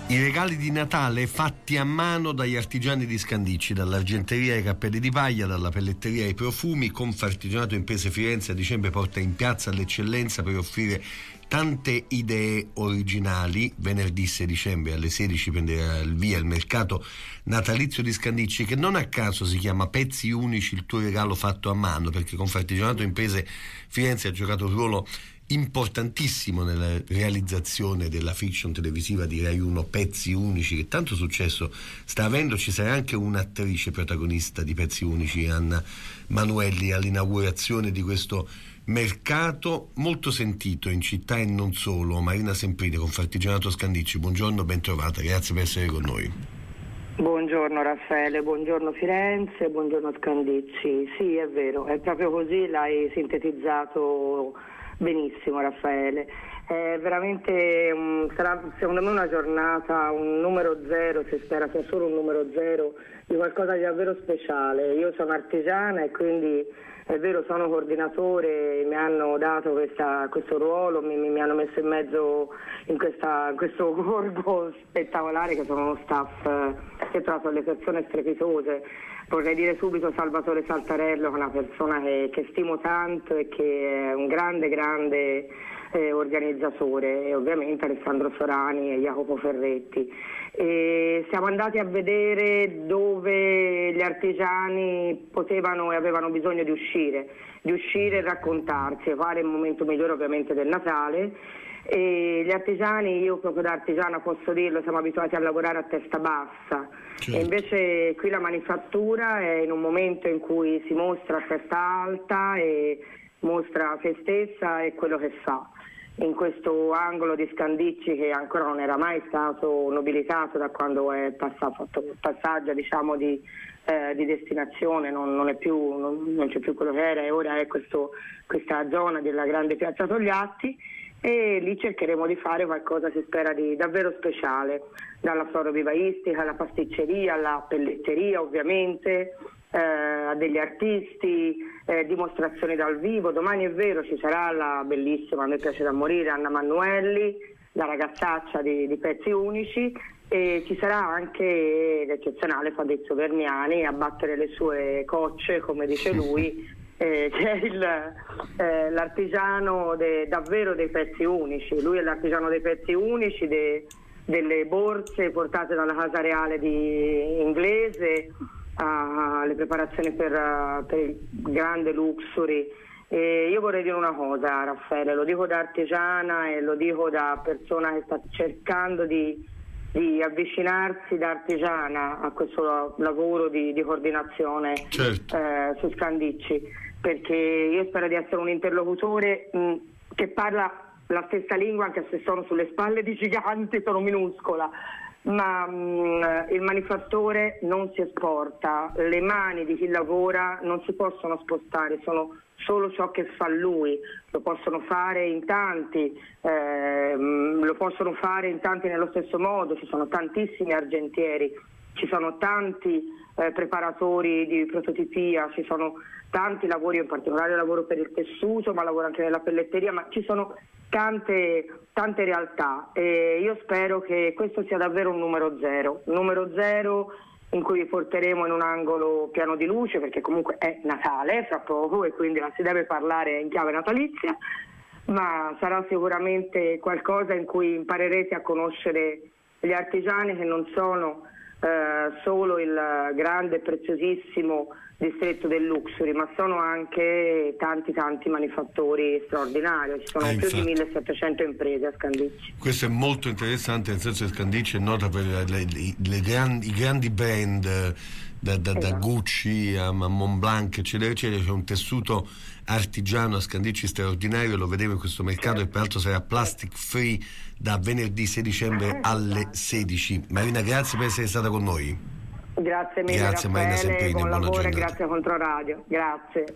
I regali di Natale fatti a mano dagli artigiani di Scandicci, dall'argenteria ai cappelli di paglia, dalla pelletteria ai profumi. Confartigianato Imprese Firenze a dicembre porta in piazza l'eccellenza per offrire tante idee originali. Venerdì 6 dicembre alle 16 prenderà il via il mercato natalizio di Scandicci, che non a caso si chiama Pezzi Unici, il tuo regalo fatto a mano, perché Confartigianato Imprese Firenze ha giocato un ruolo importantissimo nella realizzazione della fiction televisiva di Rai 1 Pezzi Unici, che tanto successo sta avendo. Ci sarà anche un'attrice protagonista di Pezzi Unici, Anna Manuelli, all'inaugurazione di questo mercato molto sentito in città e non solo. Marina Semprini, Confartigianato Scandicci, buongiorno, ben trovata, grazie per essere con noi. Buongiorno Raffaele, buongiorno Firenze, buongiorno Scandicci. Sì, è vero, è proprio così, l'hai sintetizzato benissimo Raffaele. È veramente sarà secondo me una giornata, un numero zero, si spera sia solo un numero zero di qualcosa di davvero speciale. Io sono artigiana e quindi è vero, sono coordinatore, mi hanno dato questo ruolo, mi hanno messo in mezzo in questo gorgo spettacolare, che sono uno staff che ho trovato le persone strepitose. Vorrei dire subito Salvatore Saltarello, che è una persona che stimo tanto e che è un grande organizzatore, e ovviamente Alessandro Sorani e Jacopo Ferretti. E siamo andati a vedere dove gli artigiani potevano e avevano bisogno di uscire e raccontarsi, fare il momento migliore ovviamente del Natale. E gli artigiani, io proprio da artigiana posso dirlo, siamo abituati a lavorare a testa bassa, certo. E invece qui la manifattura è in un momento in cui si mostra a testa alta e mostra se stessa e quello che fa. In questo angolo di Scandicci, che ancora non era mai stato nobilitato da quando è fatto il passaggio, diciamo, di destinazione, non c'è più quello che era, e ora è questa zona della grande piazza Togliatti, e lì cercheremo di fare qualcosa, si spera, di davvero speciale, dalla florovivaistica alla pasticceria alla pelletteria ovviamente, a degli artisti, dimostrazioni dal vivo. Domani è vero ci sarà la bellissima, a me piace da morire, Anna Manuelli, la ragazzaccia di Pezzi Unici, e ci sarà anche l'eccezionale Fabrizio Verniani a battere le sue cocce, come dice lui, che è l'artigiano davvero dei pezzi unici. Lui è l'artigiano dei pezzi unici, delle borse portate dalla Casa Reale inglese, alle preparazioni per il grande luxury. E io vorrei dire una cosa, Raffaele, lo dico da artigiana e lo dico da persona che sta cercando di avvicinarsi da artigiana a questo lavoro di coordinazione, certo. Su Scandicci, perché io spero di essere un interlocutore che parla la stessa lingua, anche se sono sulle spalle di giganti, sono minuscola, ma il manifattore non si esporta, le mani di chi lavora non si possono spostare, sono solo ciò che fa lui. Lo possono fare in tanti, nello stesso modo. Ci sono tantissimi argentieri, ci sono tanti preparatori di prototipia, ci sono tanti lavori, in particolare lavoro per il tessuto, ma lavoro anche nella pelletteria, ma ci sono tante realtà, e io spero che questo sia davvero un numero zero in cui vi porteremo in un angolo pieno di luce, perché comunque è Natale fra poco e quindi si deve parlare in chiave natalizia, ma sarà sicuramente qualcosa in cui imparerete a conoscere gli artigiani, che non sono solo il grande e preziosissimo distretto del luxury, ma sono anche tanti manifattori straordinari. Ci sono più di 1700 imprese a Scandicci. Questo è molto interessante, nel senso che Scandicci è nota per i grandi brand, da Gucci a Montblanc eccetera eccetera. C'è un tessuto artigiano a Scandicci straordinario, lo vedremo in questo mercato, certo. E peraltro sarà plastic free da venerdì 6 dicembre alle 16. Marina, grazie per essere stata con noi. Grazie mille, grazie, Raffaele, Marina Semprini, buon lavoro giornata. E grazie a Controradio, grazie.